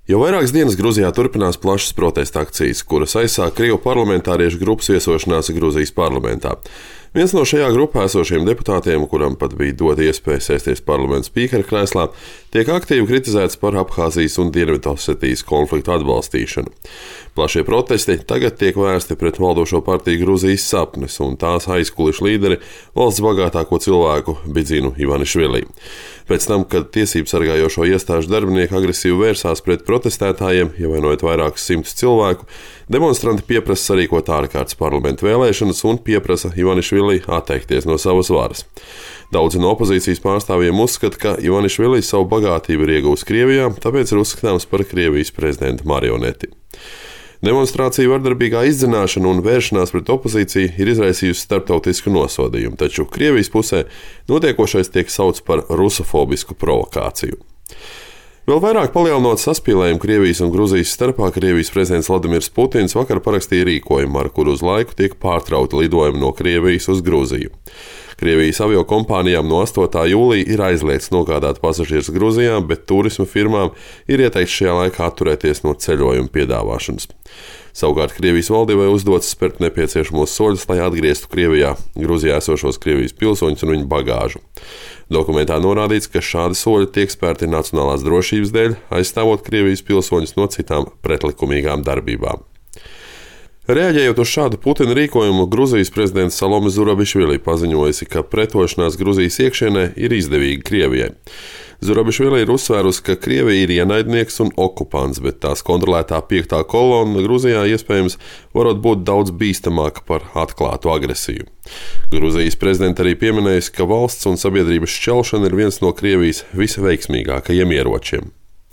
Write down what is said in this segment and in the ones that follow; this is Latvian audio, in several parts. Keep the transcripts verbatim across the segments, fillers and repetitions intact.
Jau vairākas dienas Gruzijā turpinās plašas protesta akcijas, kuras aizsāk Krievu parlamentāriešu grupas viesošanās Gruzijas parlamentā. Viens no šajā grupā esošiem deputātiem, kuram pat bija dota iespēja sēsties parlamenta spīkera krēslā, tiek aktīvi kritizēts par Abhāzijas un Dienvidosetijas konfliktu atbalstīšanu. Plašie protesti tagad tiek vērsti pret valdošo partiju Gruzijas sapnes un tās aizkulišu līderi, valsts bagātāko cilvēku Bidzinu Ivanišvili. Pēc tam, kad tiesību sargājošo iestāžu darbinieki agresīvi vērsās pret protestētājiem, ievainojot vairākus simtus cilvēku, demonstranti pieprasa sarīkot ārkārtas parlamenta vēlēšanas un pieprasa Ivanišvili atteikties no savas varas. Daudzi no opozīcijas pārstāvjiem uzskata, ka Ivanišvili savu bagātību ir iegūs Krievijā, tāpēc ir uzskatāms par Krievijas prezidenta marioneti. Demonstrāciju vardarbīgā izdzināšana un vēršanās pret opozīciju ir izraisījusi starptautisku nosodījumu, taču Krievijas pusē notiekošais tiek saukts par rusofobisku provokāciju. Vēl vairāk palielinot saspīlējumu Krievijas un Gruzijas starpā, Krievijas prezidents Vladimirs Putins vakar parakstīja rīkojumu, ar kuru uz laiku tiek pārtraukti lidojumi no Krievijas uz Gruziju. Krievijas aviokompānijām no astotā jūlija ir aizliegts nogādāt pasažierus Gruzijā, bet turisma firmām ir ieteikts šajā laikā atturēties no ceļojuma piedāvāšanas. Savukārt Krievijas valdībai uzdots spērt nepieciešamos soļus, lai atgrieztu Krievijā Gruzijā esošos Krievijas pilsoņus un viņu bagāžu. Dokumentā norādīts, ka šādi soļi tiek spērti nacionālās drošības dēļ, aizstāvot Krievijas pilsoņus no citām pretlikumīgām darbībām. Reaģējot uz šādu Putina rīkojumu, Gruzijas prezidents Salome Zurabišvili paziņojusi, ka pretošanās Gruzijas iekšienē ir izdevīga Krievijai. Zurabišvili ir uzsvērusi, ka Krievija ir ienaidnieks un okupants, bet tās kontrolētā piektā kolonna Gruzijā iespējams varot būt daudz bīstamāka par atklātu agresiju. Gruzijas prezidents arī pieminējusi, ka valsts un sabiedrības šķelšana ir viens no Krievijas visveiksmīgākajiem ieročiem.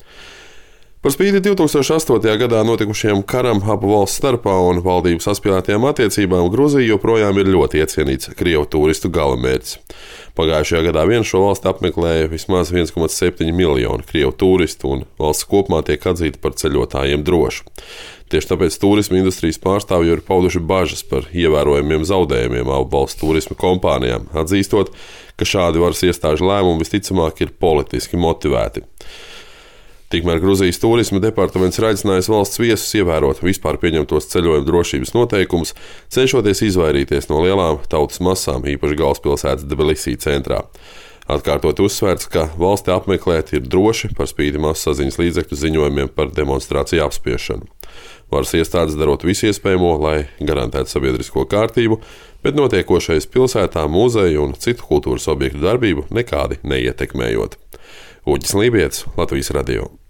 Par spīti divi tūkstoši astotajā gadā notikušajam karam abu valstu starpā un valdību saspīlētajām attiecībām, Gruzija joprojām ir ļoti iecienīts Krievu turistu galamērķis. Pagājušajā gadā vien šo valsti apmeklēja vismaz viens komats septiņi miljoni Krievu turistu, un valsts kopumā tiek atzīta par ceļotājiem drošu. Tieši tāpēc turisma industrijas pārstāvji ir pauduši bažas par ievērojamiem zaudējumiem abu valstu turisma kompānijām, atzīstot, ka šādi varas iestāžu lēmumi visticamāk ir politiski motivēti. Tikmēr Gruzijas turisma departaments ir aicinājis valsts viesus ievērot vispār pieņemtos ceļojuma drošības noteikumus, cenšoties izvairīties no lielām tautas masām, īpaši galvaspilsētas Tbilisī centrā. Atkārtot uzsvērts, ka valsti apmeklēt ir droši par spīti masasaziņas līdzekļu ziņojumiem par demonstrāciju apspiešanu. Varas iestādes darot visu iespējamo, lai garantētu sabiedrisko kārtību, bet notiekošais pilsētā, muzeju un citu kultūras objektu darbību nekādi neietekmējot. Uģis Lībietis, Latvijas radio.